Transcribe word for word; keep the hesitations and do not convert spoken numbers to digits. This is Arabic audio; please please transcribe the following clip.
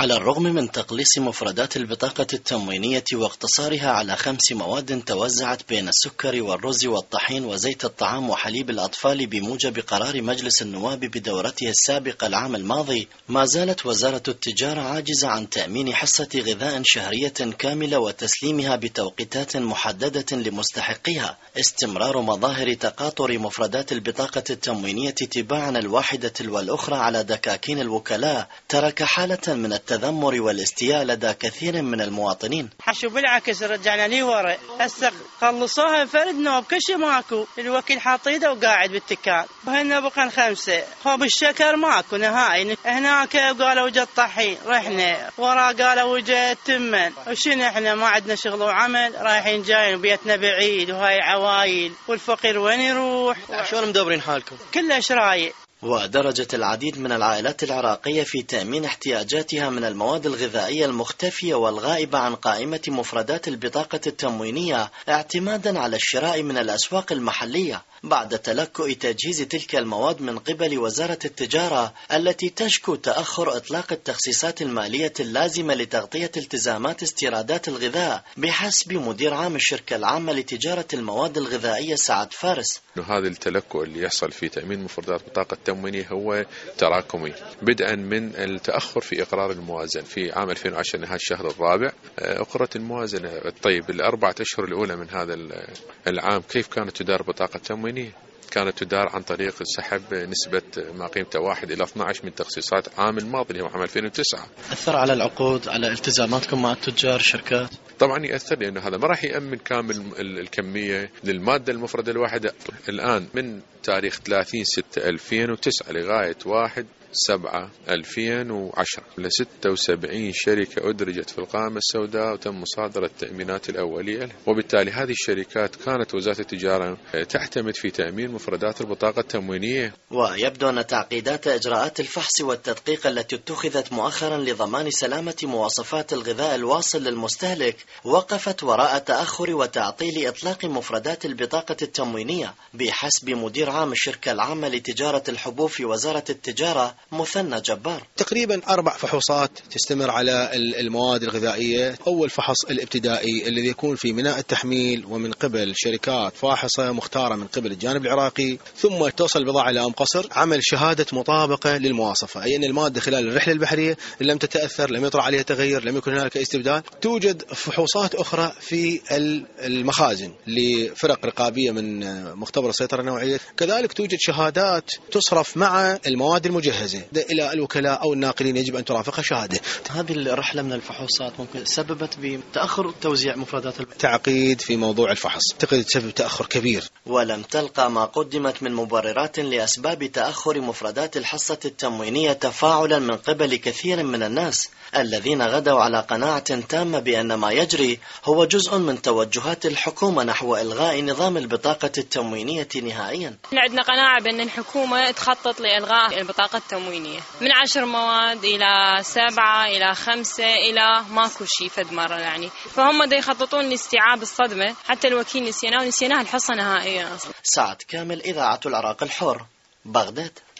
على الرغم من تقليص مفردات البطاقة التموينية واقتصارها على خمس مواد توزعت بين السكر والرز والطحين وزيت الطعام وحليب الأطفال بموجب قرار مجلس النواب بدورته السابقة العام الماضي، ما زالت وزارة التجارة عاجزة عن تأمين حصة غذاء شهرية كاملة وتسليمها بتوقيتات محددة لمستحقيها. استمرار مظاهر تقاطر مفردات البطاقة التموينية تباعا الواحدة تلو الأخرى على دكاكين الوكلاء ترك حالة من التذمر والاستياء لدى كثير من المواطنين. حشو بالعكس رجعنا لي ورا، هسه خلصوها فرد نوب كل شيء ماكو، الوكيل حاط ايده وقاعد بالتكال، وهنا بقى خمسه، هو بالشكر ماكو نهائي. هناك قالوا وجد طحين رحنا، ورا قالوا وجد تمن، وشنو احنا ما عندنا شغل وعمل، رايحين جايين وبيتنا بعيد وهاي عوايل، والفقير وين يروح؟ شلون مدبرين حالكم؟ كله شرايع. ودرجت العديد من العائلات العراقية في تأمين احتياجاتها من المواد الغذائية المختفية والغائبة عن قائمة مفردات البطاقة التموينية اعتمادا على الشراء من الأسواق المحلية بعد تلكؤ تجهيز تلك المواد من قبل وزارة التجارة التي تشكو تأخر إطلاق التخصيصات المالية اللازمة لتغطية التزامات استيرادات الغذاء بحسب مدير عام الشركة العامة لتجارة المواد الغذائية سعد فارس. هذا التلكؤ اللي يحصل في تأمين مفردات بطاقة التموينية هو تراكمي، بدءا من التأخر في إقرار الموازنة في عام ألفين وعشرة نهاية الشهر الرابع أقرت الموازنة. طيب الأربعة أشهر الأولى من هذا العام كيف كانت تدار بطاقة تموينية؟ كانت تدار عن طريق سحب نسبة ما قيمته واحد إلى اثني عشر من تخصيصات عام الماضي اللي هو عام ألفين وتسعة. أثر على العقود، على التزاماتكم مع التجار شركات؟ طبعا يأثر، لأنه هذا ما راح يأمن كامل الكمية للمادة المفردة الواحدة. الآن من تاريخ ثلاثين ستة ألفين وتسعة لغاية واحد سبعة ألفين وعشرة لستة وسبعين شركة أدرجت في القائمة السوداء وتم مصادرة التأمينات الأولية لها، وبالتالي هذه الشركات كانت وزارة التجارة تعتمد في تأمين مفردات البطاقة التموينية. ويبدو أن تعقيدات إجراءات الفحص والتدقيق التي اتخذت مؤخرا لضمان سلامة مواصفات الغذاء الواصل للمستهلك وقفت وراء تأخر وتعطيل إطلاق مفردات البطاقة التموينية بحسب مدير عام الشركة العامة لتجارة الحبوب في وزارة التجارة مثنى جبار. تقريبا أربع فحوصات تستمر على المواد الغذائية. أول فحص الابتدائي الذي يكون في ميناء التحميل ومن قبل شركات فاحصة مختارة من قبل الجانب العراقي، ثم توصل البضاعة إلى أم قصر، عمل شهادة مطابقة للمواصفة، أي أن المادة خلال الرحلة البحرية لم تتأثر، لم يطرأ عليها تغير، لم يكن هناك استبدال. توجد فحوصات أخرى في المخازن لفرق رقابية من مختبر السيطرة النوعية، كذلك توجد شهادات تصرف مع المواد المجهزة إلى الوكلاء أو الناقلين يجب أن ترافقها شهادة. هذه الرحلة من الفحوصات ممكن سببت بتأخر توزيع مفردات تعقيد في موضوع الفحص، تقدر تسبب تأخر كبير. ولم تلقى ما قدمت من مبررات لأسباب تأخر مفردات الحصة التموينية تفاعلا من قبل كثير من الناس الذين غدوا على قناعة تامة بأن ما يجري هو جزء من توجهات الحكومة نحو إلغاء نظام البطاقة التموينية نهائيا. عندنا قناعة بأن الحكومة تخطط لإلغاء البطاقة التموينية من عشر مواد إلى سبعة إلى خمسة إلى ماكو شيء فد مرة يعني، فهم دا يخططون لاستيعاب الصدمة. حتى الوكيل نسيناه ونسيناه الحصة نهائيا أصلا. سعد كامل، إذاعة العراق الحر، بغداد.